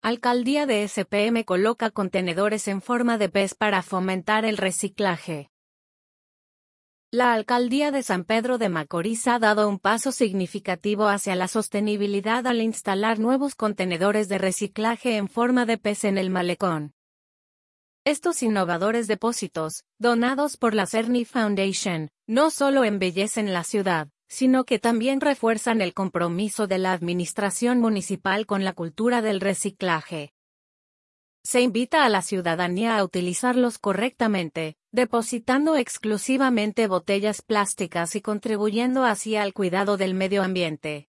Alcaldía de SPM coloca contenedores en forma de pez para fomentar el reciclaje. La Alcaldía de San Pedro de Macorís ha dado un paso significativo hacia la sostenibilidad al instalar nuevos contenedores de reciclaje en forma de pez en el malecón. Estos innovadores depósitos, donados por la Cerny Foundation, no solo embellecen la ciudad, sino que también refuerzan el compromiso de la administración municipal con la cultura del reciclaje. Se invita a la ciudadanía a utilizarlos correctamente, depositando exclusivamente botellas plásticas y contribuyendo así al cuidado del medio ambiente.